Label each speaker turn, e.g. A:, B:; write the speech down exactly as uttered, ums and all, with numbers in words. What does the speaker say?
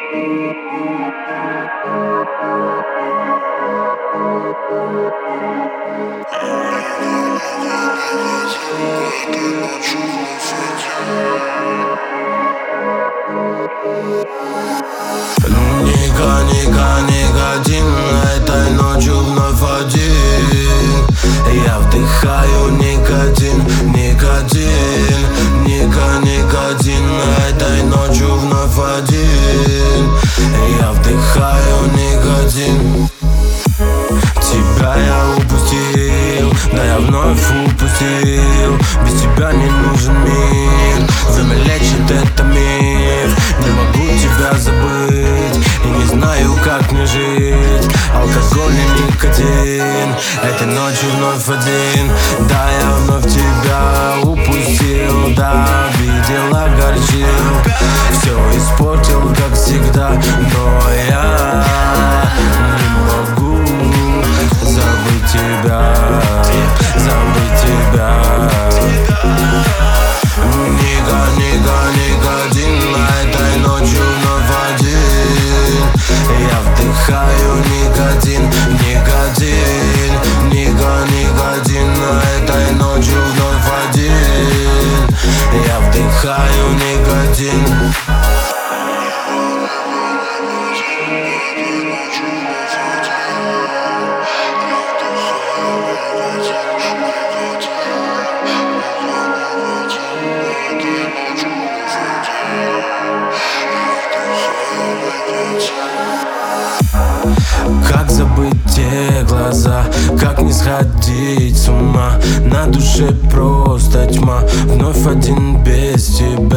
A: Ника, Ника, никотин, этой ночью вновь один. Я вдыхаю никотин, никотин. Ника, никотин, этой ночью вновь один. Я вдыхаю никотин. Тебя я упустил, да я вновь упустил. Без тебя не нужен мир, время лечит это миф. Не могу тебя забыть и не знаю, как мне жить. Алкоголь и никотин, этой ночью вновь один. Да, я вновь тебя упустил, да, обидел, огорчил. Все испортил, как всегда, но я не могу забыть тебя, забыть тебя. Ника, Ника, никотин, этой ночью вновь один. Я вдыхаю никотин, никотин. Ника, никотин, этой ночью вновь один. Я вдыхаю никотин. Как забыть те глаза, как не сходить с ума. На душе просто тьма, вновь один без тебя.